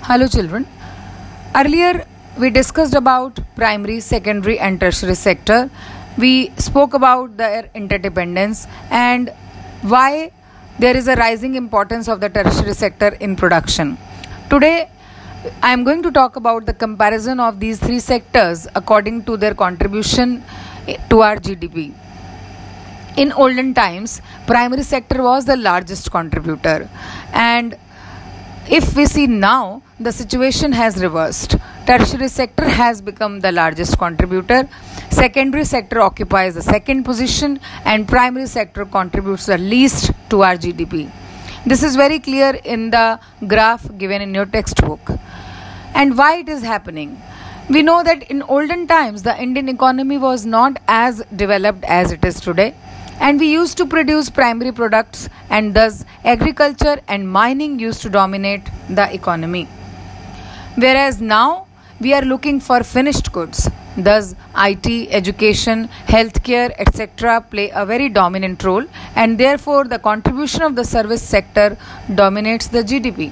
Hello children. Earlier we discussed about primary, secondary and tertiary sector. We spoke about their interdependence and why there is a rising importance of the tertiary sector in production. Today I am going to talk about the comparison of these three sectors according to their contribution to our GDP. In olden times, primary sector was the largest contributor, and if we see now, the situation has reversed. Tertiary sector has become the largest contributor, secondary sector occupies the second position, and primary sector contributes the least to our GDP. This is very clear in the graph given in your textbook. And why it is happening? We know that in olden times, the Indian economy was not as developed as it is today. And we used to produce primary products, and thus agriculture and mining used to dominate the economy. Whereas now we are looking for finished goods. Thus IT, education, healthcare, etc. play a very dominant role, and therefore the contribution of the service sector dominates the GDP.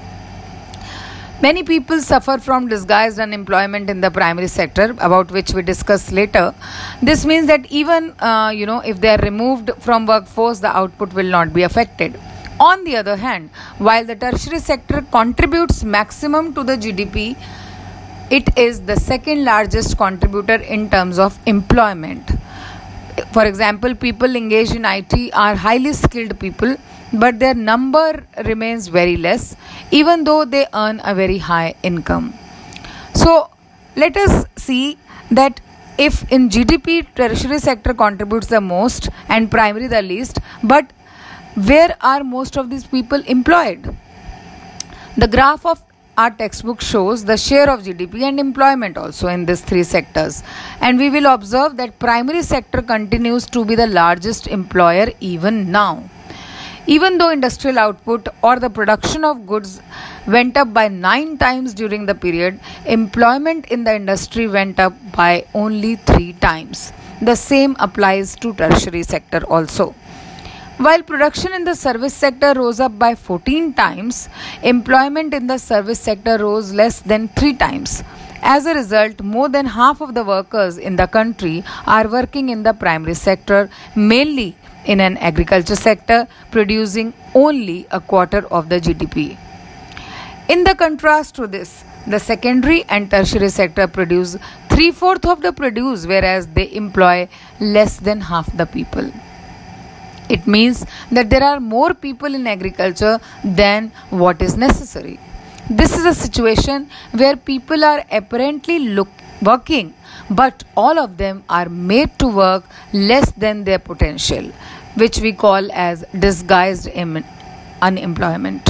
Many people suffer from disguised unemployment in the primary sector, about which we discuss later. This means that even if they are removed from workforce, the output will not be affected. On the other hand, while the tertiary sector contributes maximum to the GDP, it is the second largest contributor in terms of employment. For example, people engaged in IT are highly skilled people, but their number remains very less, even though they earn a very high income. So let us see that if in GDP tertiary sector contributes the most and primary the least, but where are most of these people employed? The graph of our textbook shows the share of GDP and employment also in these three sectors, and we will observe that primary sector continues to be the largest employer even now. Even though industrial output or the production of goods went up by 9 times during the period, employment in the industry went up by only 3 times. The same applies to tertiary sector also. While production in the service sector rose up by 14 times, employment in the service sector rose less than 3 times. As a result, more than half of the workers in the country are working in the primary sector, mainly in an agriculture sector, producing only a quarter of the GDP. In the contrast to this, the secondary and tertiary sector produce 3/4 of the produce, whereas they employ less than half the people. It means that there are more people in agriculture than what is necessary. This is a situation where people are apparently working, but all of them are made to work less than their potential, which we call as disguised unemployment.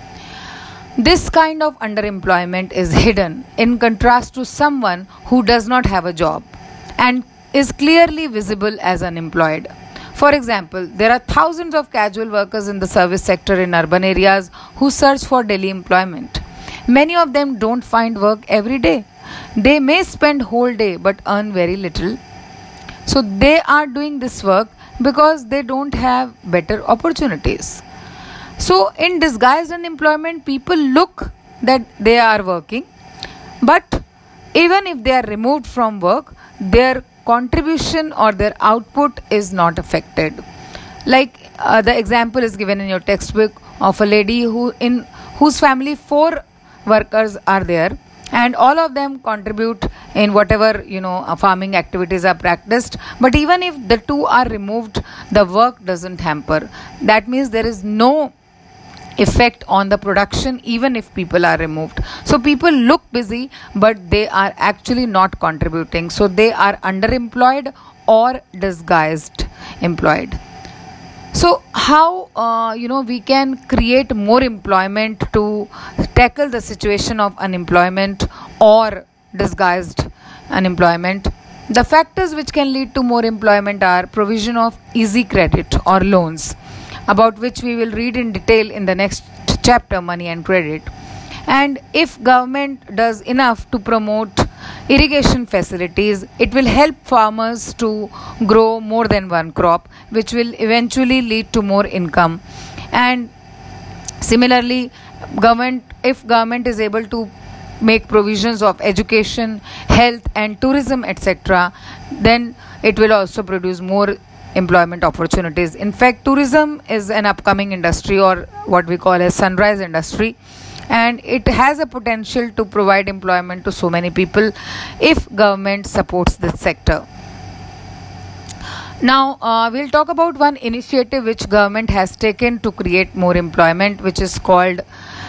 This kind of underemployment is hidden in contrast to someone who does not have a job and is clearly visible as unemployed. For example, there are thousands of casual workers in the service sector in urban areas who search for daily employment. Many of them don't find work every day. They may spend whole day but earn very little. So they are doing this work because they don't have better opportunities. So in disguised unemployment, people look that they are working, but even if they are removed from work, their contribution or their output is not affected. Like the example is given in your textbook of a lady whose family 4 workers are there, and all of them contribute in whatever farming activities are practiced, but even if the 2 are removed, the work doesn't hamper. That means there is no effect on the production even if people are removed. So people look busy, but they are actually not contributing. So they are underemployed or disguised employed. So how we can create more employment to tackle the situation of unemployment or disguised unemployment? The factors which can lead to more employment are provision of easy credit or loans, about which we will read in detail in the next chapter, Money and Credit. And if government does enough to promote irrigation facilities, it will help farmers to grow more than one crop, which will eventually lead to more income. And similarly, If government is able to make provisions of education, health and tourism, etc., then it will also produce more employment opportunities. In fact, tourism is an upcoming industry, or what we call as sunrise industry, and it has a potential to provide employment to so many people if government supports this sector. Now we'll talk about one initiative which government has taken to create more employment, which is called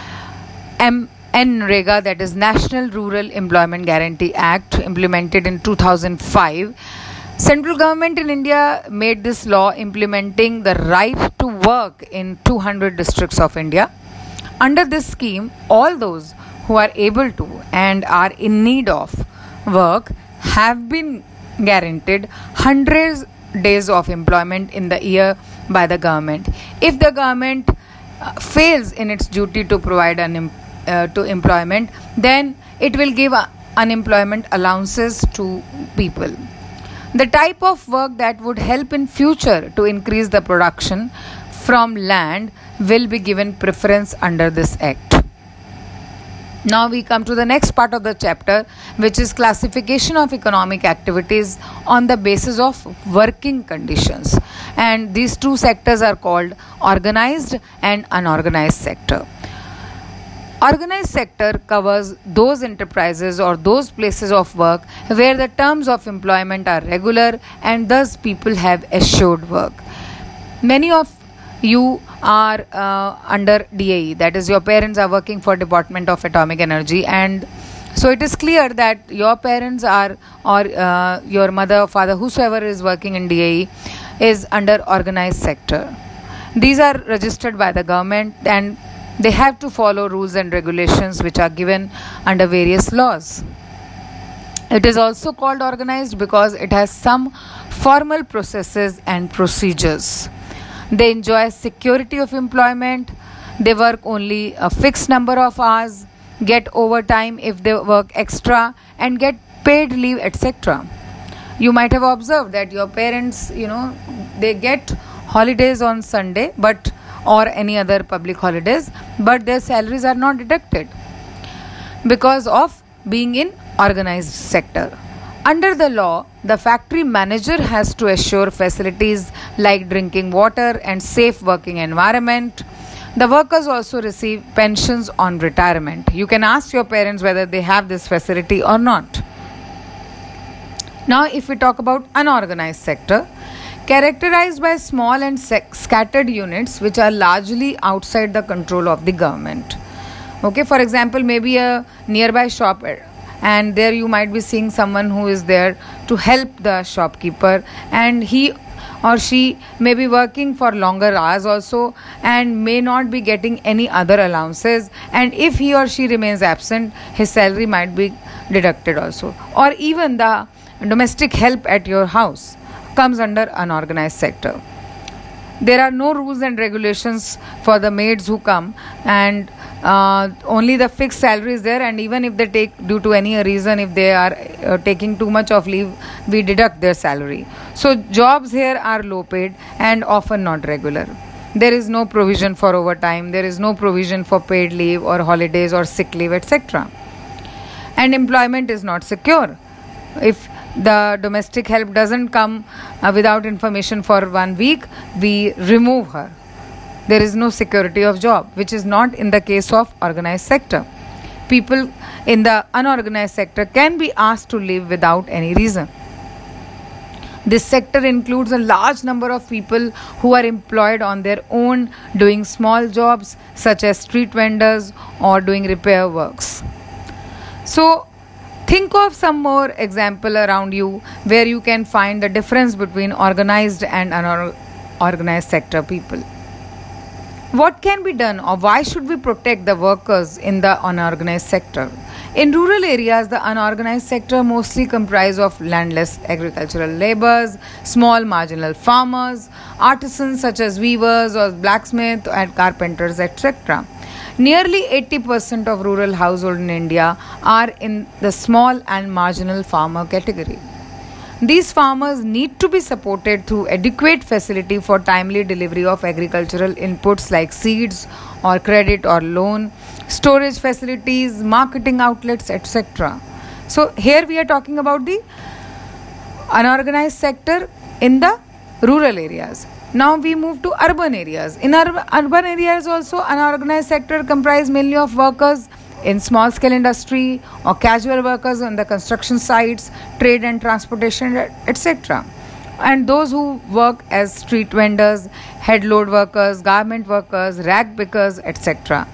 NREGA, that is National Rural Employment Guarantee Act, implemented in 2005. Central government in India made this law implementing the right to work in 200 districts of India. Under this scheme, all those who are able to and are in need of work have been guaranteed 100 days of employment in the year by the government. If the government fails in its duty to provide employment, then it will give unemployment allowances to people. The type of work that would help in future to increase the production from land will be given preference under this act. Now we come to the next part of the chapter, which is classification of economic activities on the basis of working conditions. And these two sectors are called organized and unorganized sector. Organized sector covers those enterprises or those places of work where the terms of employment are regular and thus people have assured work. Many of you are under DAE, that is, your parents are working for Department of Atomic Energy, and so it is clear that your parents are, or your mother or father, whosoever is working in DAE, is under organized sector. These are registered by the government and they have to follow rules and regulations which are given under various laws. It is also called organized because it has some formal processes and procedures. They enjoy security of employment. They work only a fixed number of hours, get overtime if they work extra, and get paid leave, etc. You might have observed that your parents, they get holidays on Sunday, or any other public holidays, but their salaries are not deducted because of being in organized sector. Under the law, the factory manager has to assure facilities like drinking water and safe working environment. The workers also receive pensions on retirement. You can ask your parents whether they have this facility or not. Now, if we talk about unorganized sector, characterized by small and scattered units which are largely outside the control of the government. Okay, for example, maybe a nearby shop, and there you might be seeing someone who is there to help the shopkeeper, and he or she may be working for longer hours also and may not be getting any other allowances, and if he or she remains absent, his salary might be deducted also. Or even the domestic help at your house comes under unorganized sector. There are no rules and regulations for the maids who come, and only the fixed salary is there, and even if they take, due to any reason, if they are taking too much of leave, we deduct their salary. So jobs here are low paid and often not regular. There is no provision for overtime, there is no provision for paid leave or holidays or sick leave, etc. And employment is not secure. If the domestic help doesn't come without information for 1 week, we remove her. There is no security of job, which is not in the case of organized sector. People in the unorganized sector can be asked to leave without any reason. This sector includes a large number of people who are employed on their own doing small jobs such as street vendors or doing repair works. So think of some more example around you where you can find the difference between organized and unorganized sector people. What can be done, or why should we protect the workers in the unorganized sector? In rural areas, the unorganized sector mostly comprise of landless agricultural laborers, small marginal farmers, artisans such as weavers or blacksmiths and carpenters, etc. Nearly 80% of rural households in India are in the small and marginal farmer category. These farmers need to be supported through adequate facility for timely delivery of agricultural inputs like seeds or credit or loan, storage facilities, marketing outlets, etc. So here we are talking about the unorganized sector in the rural areas. Now we move to urban areas. In urban areas also, unorganized sector comprise mainly of workers in small scale industry or casual workers on the construction sites, trade and transportation, etc. And those who work as street vendors, head load workers, garment workers, rag pickers, etc.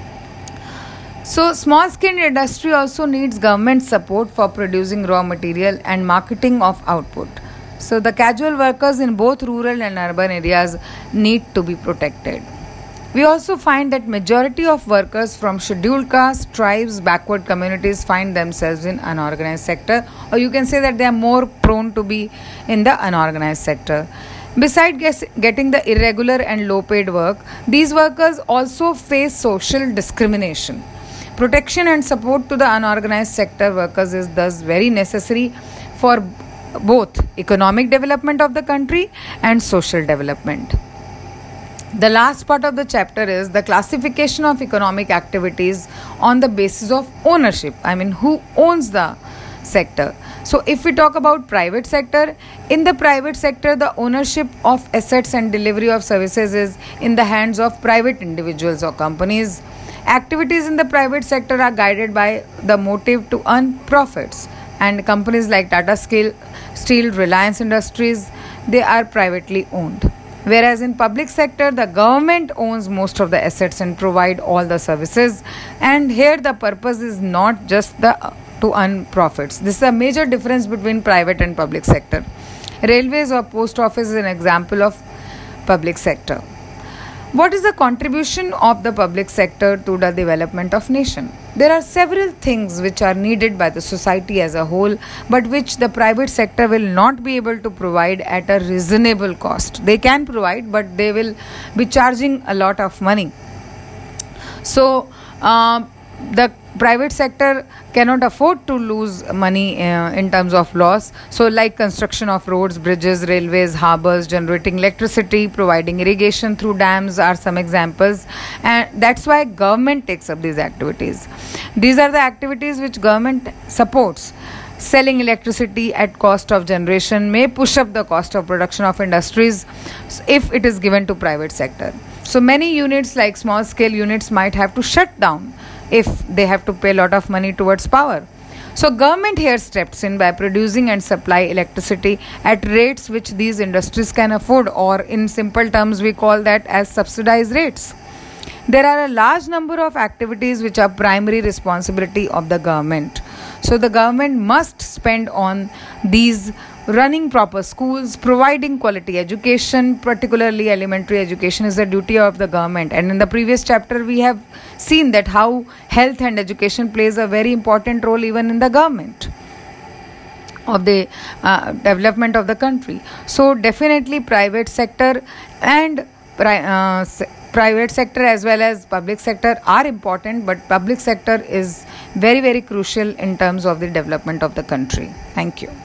So, small scale industry also needs government support for producing raw material and marketing of output. So, the casual workers in both rural and urban areas need to be protected. We also find that majority of workers from scheduled castes, tribes, backward communities find themselves in unorganized sector, or you can say that they are more prone to be in the unorganized sector. Besides getting the irregular and low paid work, these workers also face social discrimination. Protection and support to the unorganized sector workers is thus very necessary for both economic development of the country and social development. The last part of the chapter is the classification of economic activities on the basis of ownership. I mean, who owns the sector? So, if we talk about private sector, in the private sector, the ownership of assets and delivery of services is in the hands of private individuals or companies. Activities in the private sector are guided by the motive to earn profits, and companies like Tata Steel, Reliance Industries, they are privately owned. Whereas in public sector, the government owns most of the assets and provide all the services, and here the purpose is not just to earn profits. This is a major difference between private and public sector. Railways or post office is an example of public sector. What is the contribution of the public sector to the development of nation? There are several things which are needed by the society as a whole, but which the private sector will not be able to provide at a reasonable cost. They can provide, but they will be charging a lot of money. So, the private sector cannot afford to lose money in terms of loss. So, like construction of roads, bridges, railways, harbors, generating electricity, providing irrigation through dams are some examples, and that's why government takes up these activities. These are the activities which government supports. Selling electricity at cost of generation may push up the cost of production of industries if it is given to private sector. So many units like small scale units might have to shut down if they have to pay a lot of money towards power. So government here steps in by producing and supply electricity at rates which these industries can afford, or in simple terms we call that as subsidized rates. There are a large number of activities which are primary responsibility of the government. So the government must spend on these: running proper schools, providing quality education, particularly elementary education is the duty of the government. And in the previous chapter we have seen that how health and education plays a very important role even in the government of the development of the country. So definitely private sector and private sector as well as public sector are important, but public sector is very, very crucial in terms of the development of the country. Thank you.